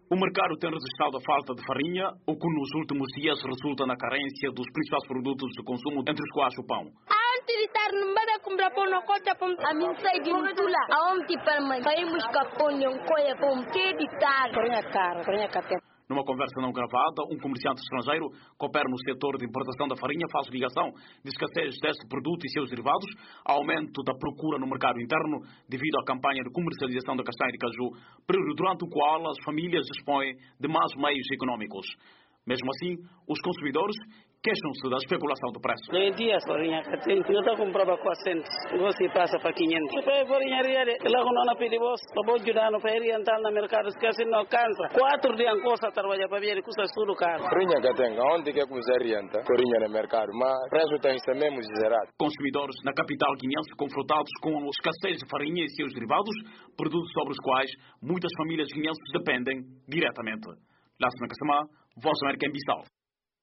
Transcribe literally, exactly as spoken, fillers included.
O mercado tem registrado a falta de farinha, o que nos últimos dias resulta na carência dos principais produtos de consumo, entre os quais o pão. Antes de estar no meio de comprar pão na costa, a mim sai de Mutula, aonde para mãe, saímos com pão e um coia pão, que de tarde. Farinha cara, farinha café. Numa conversa não gravada, um comerciante estrangeiro que opera no setor de importação da farinha faz ligação de escassez deste produto e seus derivados ao aumento da procura no mercado interno devido à campanha de comercialização da castanha de caju, período durante o qual as famílias dispõem de mais meios econômicos. Mesmo assim, os consumidores queixam-se da especulação do preço. Em dia, farinha café, eu estou comprando quatrocentos, você passa para quinhentos. Depois farinha real, lá quando não pede voz, para ajudar no feiri entrar no mercado, esquece não cansa. Quatro dias costa trabalhar para ver, custa tudo caro. Farinha que tem, onde que começar a orientar? Farinha no mercado, mas o preço tem que ser mesmo exagerado. Consumidores na capital guineense confrontados com a escassez de farinha e seus derivados, produtos sobre os quais muitas famílias guineenses dependem diretamente. Lá na Casamá, Voz da América em Bissau.